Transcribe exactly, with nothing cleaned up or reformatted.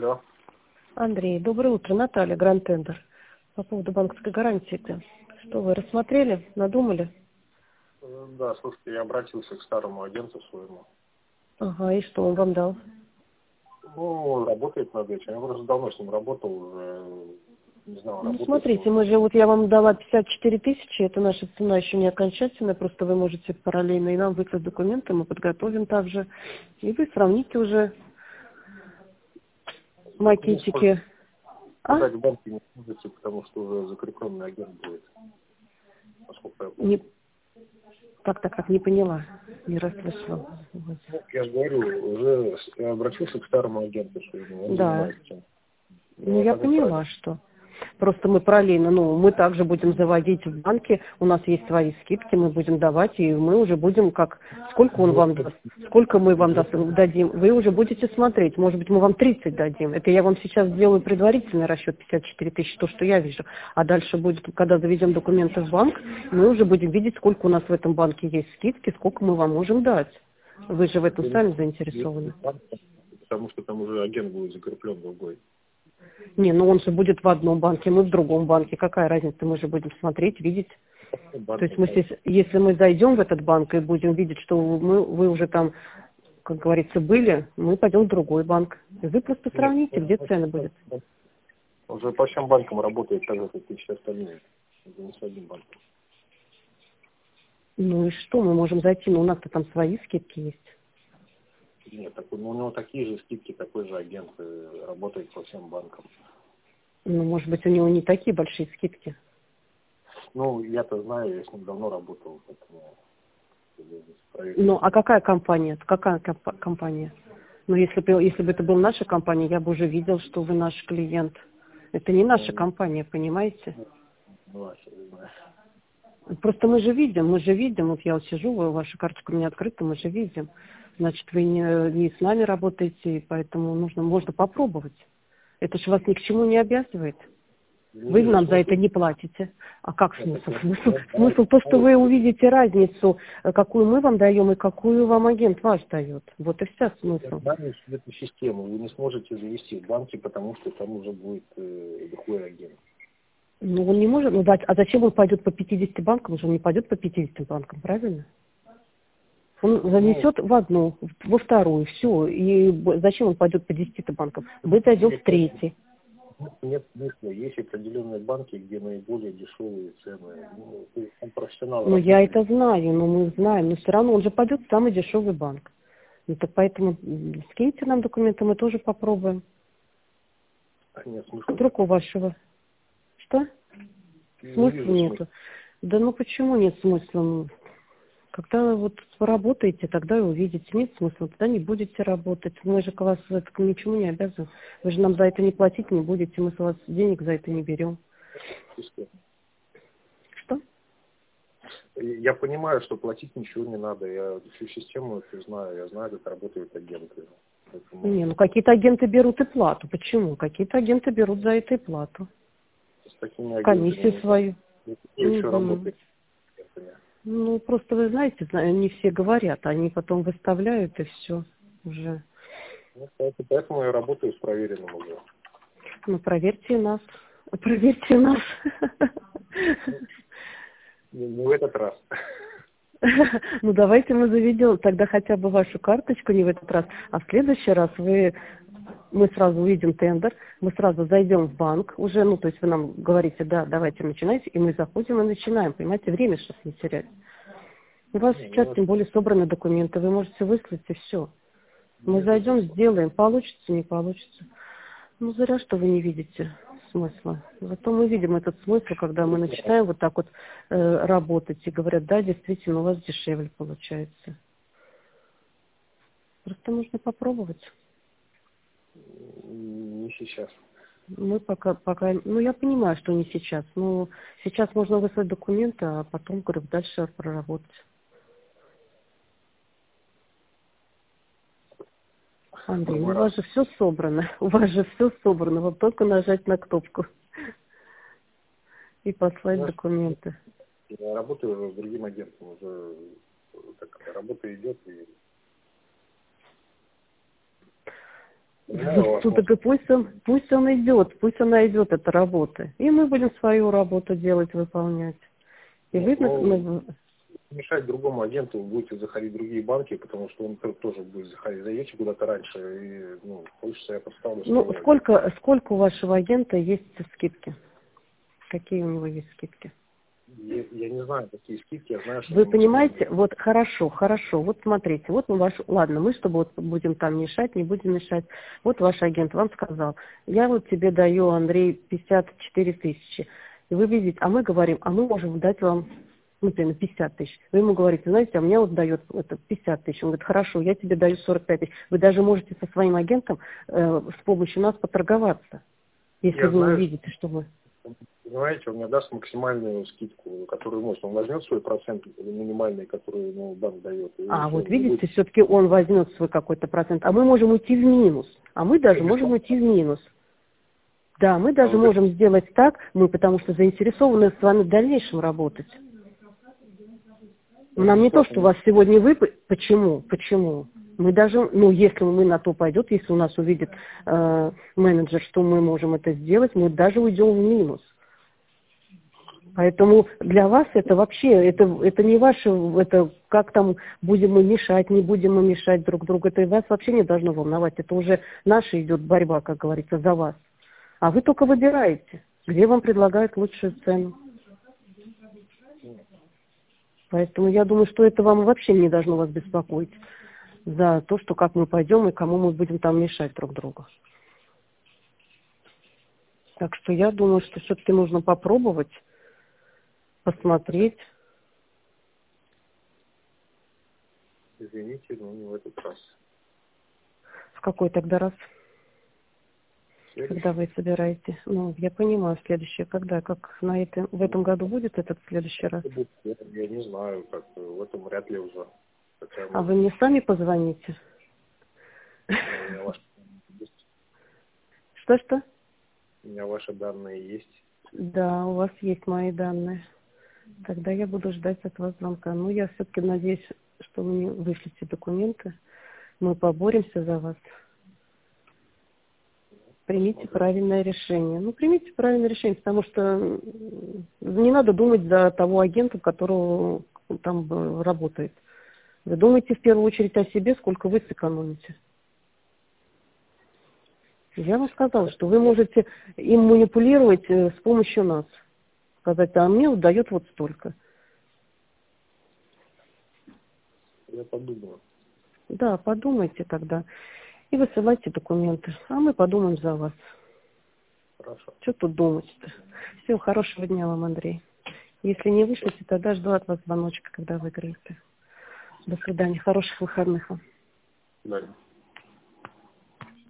Алло. Андрей, доброе утро. Наталья, Гранд Тендер. По поводу банковской гарантии. -то. Что вы рассмотрели, надумали? Да, слушайте, я обратился к старому агенту своему. Ага, и что он вам дал? Ну, он работает над этим. Я просто давно с ним работал, уже, не знаю, Ну, работает. смотрите, мы же, вот я вам дала пятьдесят четыре тысячи, это наша цена еще не окончательная, просто вы можете параллельно и нам выслать документы, мы подготовим также, и вы сравните уже макетики. А? Подать в банке не сможете, потому что уже закрепленный агент будет, насколько я помню. Не... Так, так, так, не поняла, не расслышала. Вот. Ну, я же говорю, уже я обратился к старому агенту своему, он Да. занимается этим. Ну, Ну, я так и поняла, правильно. что. Просто мы параллельно, ну, мы также будем заводить в банке, у нас есть свои скидки, мы будем давать, и мы уже будем как, сколько он вам даст, сколько мы вам даст- дадим, вы уже будете смотреть, может быть, мы вам тридцать дадим. Это я вам сейчас сделаю предварительный расчет пятьдесят четыре тысячи, то, что я вижу. А дальше будет, когда заведем документы в банк, мы уже будем видеть, сколько у нас в этом банке есть скидки, сколько мы вам можем дать. Вы же в этом сами заинтересованы. Потому что там уже агент будет закреплен другой. Не, ну он же будет в одном банке, мы в другом банке. Какая разница, мы же будем смотреть, видеть. То есть мы здесь, если мы зайдем в этот банк и будем видеть, что мы, вы уже там, как говорится, были, мы пойдем в другой банк. И вы просто Нет, сравните, где цена будет. уже по всем банкам работает так же, как и все остальные. Это не с одним банком. Ну и что, мы можем зайти, но у нас-то там свои скидки есть. Нет, такой, ну, у него такие же скидки, такой же агент э, работает по всем банкам. Ну, может быть, у него не такие большие скидки. Ну, я-то знаю, я с ним давно работал, поэтому проверить. Ну, а какая компания? Какая комп- компания? Ну, если бы, если бы это была наша компания, я бы уже видел, что вы наш клиент. Это не наша Ну, компания, понимаете? ну, Вася, не знаю. Просто мы же видим, мы же видим, вот я вот сижу, вы- ваша карточка у меня открыта, мы же видим. Значит, вы не, не с нами работаете, и поэтому нужно, можно попробовать. Это же вас ни к чему не обязывает. Не Вы вижу нам за это смысла. не платите. А как Нет, смысл? так я- Смысл, я- смысл то, что вы увидите разницу, э, какую мы вам даем и какую вам агент ваш дает. Вот и вся я смысл. знаю всю эту систему. Вы не сможете завести в банке, потому что там уже будет э, другой агент. Ну, он не может, ну, дать, а зачем он пойдет по пятидесяти банкам? Он же не пойдет по пятидесяти банкам, правильно? Он Ну, занесет в одну, во вторую, все. И б- зачем он пойдет по десяти банкам? Мы зайдем в нет, нет, третий. нет смысла. Есть определенные банки, где наиболее дешевые цены. Ну, то есть там профессионалы Ну, я работают. это знаю, но мы знаем. Но все равно он же пойдет в самый дешевый банк. Ну, так поэтому м, скиньте нам документы, мы тоже попробуем. А нет смысла Вдруг у никакого. вашего... Что? Не Смысла вижу смысла. нету. Да ну почему нет смысла? Ну, когда вот поработаете, тогда и увидите. Нет смысла, тогда не будете работать. Мы же к вас это к ничему не обязаны. Вы же нам за это не платить не будете, мы с вас денег за это не берем. Что? Я понимаю, что платить ничего не надо. Я всю систему эту знаю. Я знаю, как работают агенты. Поэтому Не, ну какие-то агенты берут и плату. Почему? Какие-то агенты берут за это и плату. с такими агентами Комиссию не знаю. свою. Кто еще Мгм. работает с агентами. Ну, просто вы знаете, зна- не все говорят, они потом выставляют и все уже. Ну, поэтому поэтому я работаю с проверенным уже. Ну, проверьте нас. Проверьте нас. Не, не в этот раз. Ну, давайте мы заведем тогда хотя бы вашу карточку, не в этот раз, а в следующий раз вы, мы сразу увидим тендер, мы сразу зайдем в банк уже, ну, то есть вы нам говорите, да, давайте начинайте, и мы заходим и начинаем, понимаете, время сейчас не терять. У вас Не, сейчас ну, тем более собраны документы, вы можете выслать и все. Мы нет уже зайдем, смысла. сделаем, получится, не получится. Ну, зря, что вы не видите смысла. Зато мы видим этот смысл, когда мы начинаем вот так вот э, работать и говорят, да, действительно, у вас дешевле получается. Просто нужно попробовать. Не сейчас. Мы пока, пока, ну, я понимаю, что не сейчас, но сейчас можно выслать документы, а потом, говорю, дальше проработать. Андрей, ну, у Другой раз. вас же все собрано, у вас же все собрано, вам только нажать на кнопку и послать Знаешь, документы. я работаю уже с другим агентом. Уже так, работа идет. И Ну, так и пусть он, пусть он идет, пусть она идет, эта работа. И мы будем свою работу делать, выполнять. И вы... Ну, мешать другому агенту, вы будете заходить в другие банки, потому что он тоже будет заходить. Зайдете куда-то раньше, и, ну, хочется я поставлю. Ну, сколько, сколько у вашего агента есть скидки? Какие у него есть скидки? Я, я не знаю, какие скидки, я знаю, что... Вы понимаете, вот хорошо, хорошо, вот смотрите, вот мы ваш, ладно, мы с тобой вот будем там мешать, не будем мешать. Вот ваш агент вам сказал, я вот тебе даю, Андрей, пятьдесят четыре тысячи. И вы видите, а мы говорим, а мы можем дать вам, например, пятьдесят тысяч. Вы ему говорите, знаете, а мне вот дает это пятьдесят тысяч. Он говорит, хорошо, я тебе даю сорок пять тысяч. Вы даже можете со своим агентом э, с помощью нас поторговаться, если я вы знаю, увидите, что вы... Понимаете, он мне даст максимальную скидку, которую может. Он возьмет свой процент минимальный, который, ну, банк дает. А, все, вот видите, будет... все-таки он возьмет свой какой-то процент, а мы можем уйти в минус. А мы даже можем уйти в минус. Да, мы даже а можем вы... сделать так, мы потому что заинтересованы с вами в дальнейшем работать. Нам не то, что у вас сегодня вы... Почему? Почему? Мы даже, ну, если мы на то пойдет, если у нас увидит э, менеджер, что мы можем это сделать, мы даже уйдем в минус. Поэтому для вас это вообще, это, это не ваше, это как там будем мы мешать, не будем мы мешать друг другу, это вас вообще не должно волновать. Это уже наша идет борьба, как говорится, за вас. А вы только выбираете, где вам предлагают лучшую цену. Поэтому я думаю, что это вам вообще не должно вас беспокоить за то, что как мы пойдем и кому мы будем там мешать друг другу. Так что я думаю, что все-таки нужно попробовать, посмотреть. Извините, но не в этот раз. В какой тогда раз? Следующий. Когда вы собираете? Ну, я понимаю, следующее, когда? Как на это, в этом году будет этот следующий раз? Я, я не знаю, как в этом вряд ли уже. Хотя, а вы мне сами позвоните? У меня ваши есть. Что-что? У меня ваши данные есть. Да, у вас есть мои данные. Тогда я буду ждать от вас звонка. Ну, я все-таки надеюсь, что вы мне вышлите документы. Мы поборемся за вас. Примите правильное решение. Ну, примите правильное решение, потому что не надо думать за того агента, которого там работает. Вы думаете в первую очередь о себе, сколько вы сэкономите. Я вам сказала, что вы можете им манипулировать с помощью нас. Сказать, а мне вот дает вот столько. Я подумаю. Да, подумайте тогда. И высылайте документы. А мы подумаем за вас. Хорошо. Что тут думать-то? Всего хорошего дня вам, Андрей. Если не вышлите, тогда жду от вас звоночка, когда выиграете. До свидания. Хороших выходных вам. Да.